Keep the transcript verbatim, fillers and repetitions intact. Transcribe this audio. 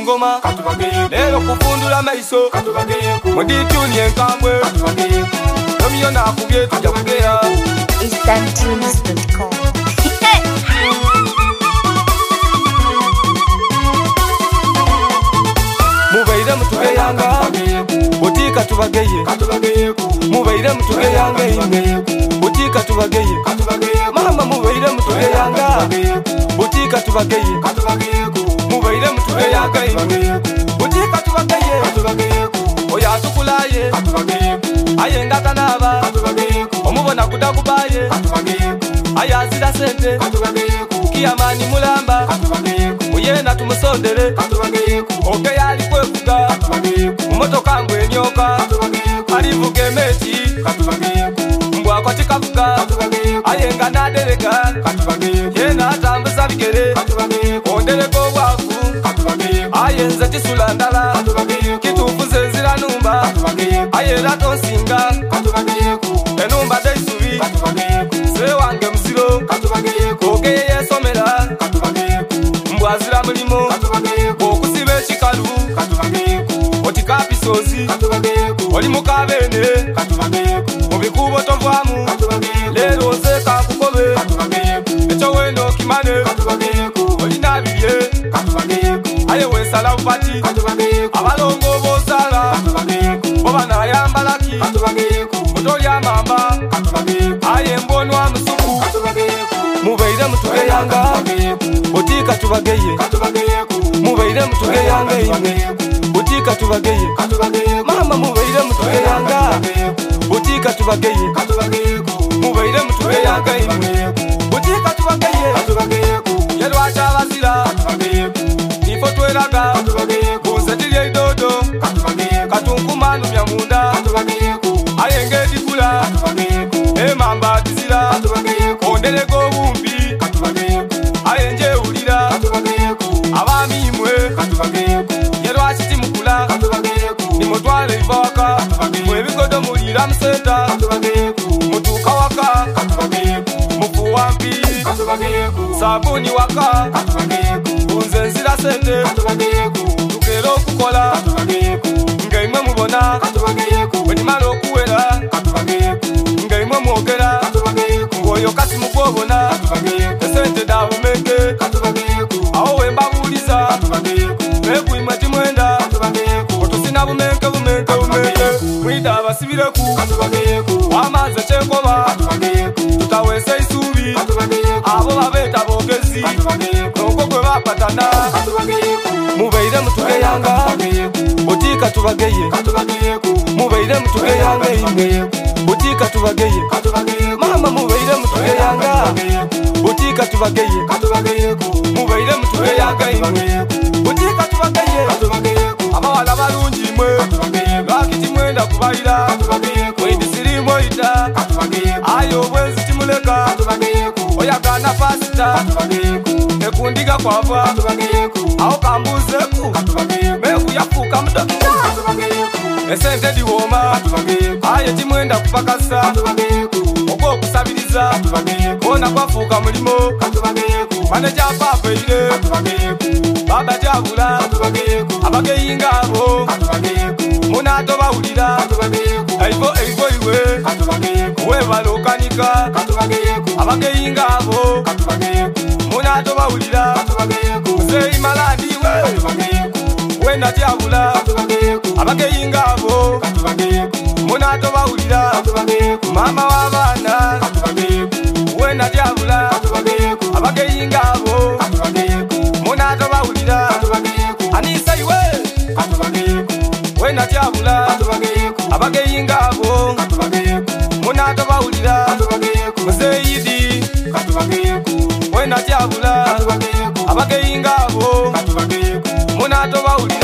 ngoma lero kufundula maiso mudituni enkambwe Romeo nakubye tujja kugera eastern tunes dot com. Mubaire mutuge yanga Butika tubageye Mubaire mutuge yanga ime Butika tubageye Mama mubaire mutuge yanga Butika tubageye Mubaire mutuge yanga ime Butika tubageye Oya tukulaye Aye ngata naba Omubona kudakubaye Aya zira sente Kiyamani mulamba Uyena tumusondere Oke yali kwefuga Umotoka ngwe nyoka Alivuge meti Mbwa kwa chikafuga Ayenga nadereka Yena atambuza bigere Ondereko wafu Ayenze chisula ndala Kitufuze zira numba Ayera tonsinga Enumba deisubi Se wange mziro Oke yeye somera Mbwa zira mulimo Okusibe chikalu Otika pisozi Oli mukabene Mubikubo tovwamu Lero nze kakukobe Echo wendo kimane Oli nabibye Aye wesala upati Abalongo bozala Boba na yambalaki Mutoli amamba Aye mbonwa musuku Mubaire mutuge yanga Butika tubageye Mubaire mutuge yanga ime Butika tubageye Mama mubaire mutuge yanga Butika tubageye Mubaire mutuge yanga ime Butika tubageye Yelwa chabazira Nifo tweraga Bunzetilie idodo Katunkumanu myamunda Ayenge dikula Emamba dizira Ondeleko bumbi Ayenje ulira Abami imwe Yelwa chiti mukula Nimotwale ivaka Mwebigodo mulira mseta Mutuka waka Mufu wampi Sabuni waka Unze nzira sente Tukelo kukola Nga imwe mubona Wenimalo kuwela Nga imwe mwogera Ngoyo kasi mugobona Esente da umeke Aho wemba buliza Meku imati mwenda Otusina bumeke bumeke bumeke Mwida basibireku Wamaze chenkoba Tutawese isubi Abo babeta bogezi Noko kwe bapatana Mubaire mutuge yanga Butika tubageye Mubaire mutuge yanga ime Butika tubageye Mama mubaire mutuge yanga Butika tubageye Mubaire mutuge yanga ime Butika tubageye Abawala balungi mwe Lwakiti mwenda kubaira Mwindi sirimo ita Ayo bwenzi timuleka Oyagana pasita Ekundiga kwava Aho kambuzeku Meku yafuka muda Esente diwoma Aye timwenda kupakasa Ogwo kusabiriza Kona kwafuka mulimo Maneja papa ile Baba jabula Abageyi ngabo Munato bawulira Aivo aivo iwe Uwe balokanika Abageyi ngabo Munato bawulira Mzei malandi we Wenda jabula Abageyi ngabo Munato bawulira Mama wabana Wenda jabula Abageyi ngabo Munato bawulira Anisa iwe Wenda jabula Abageyi ngabo Munato bawulira Mzeyidi Wenda jabula Abageyi ngabo Munato bawulira